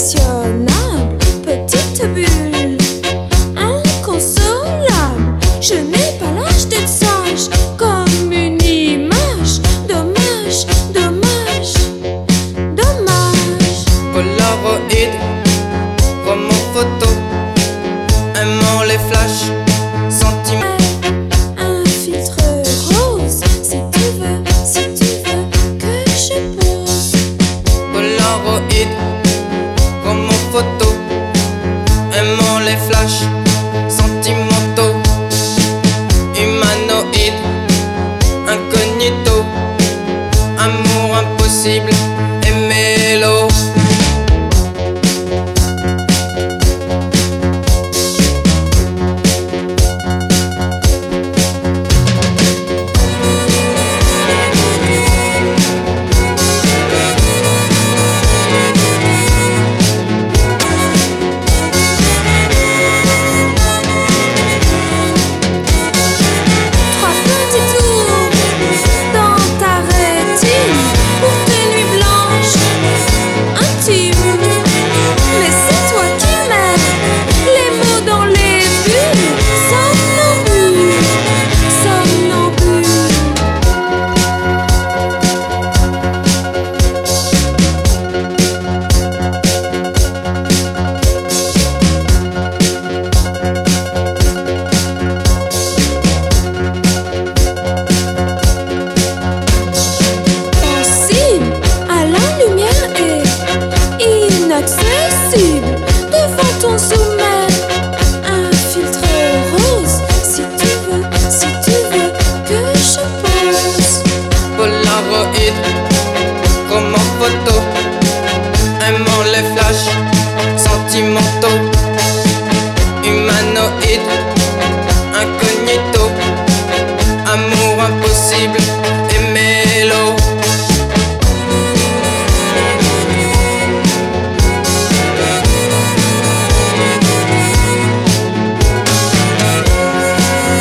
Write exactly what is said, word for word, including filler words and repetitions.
impressionnable, petite bulle, inconsolable. Je n'ai pas l'âge d'être sage, comme une image. Dommage, dommage, dommage. Polaroid, comme en photo, aimant les flashs, sentiments. Un filtre rose, si tu veux, si tu veux que je pose. Polaroid, comme en photo, aimant les flashs, sentimentaux. Humanoïde, incognito, amour impossible et mélo. Trois petits tours dans ta rétine pour tes nuits blanches intimes. Mais c'est toi qui mets les mots dans les bulles. Somnambule, somnambule. Possible à la lumière et inaccessible devant ton sommet. Un filtre rose, si tu veux, si tu veux que je pose. Polaroid, comme en photo, aimant les flashs, sentimentaux.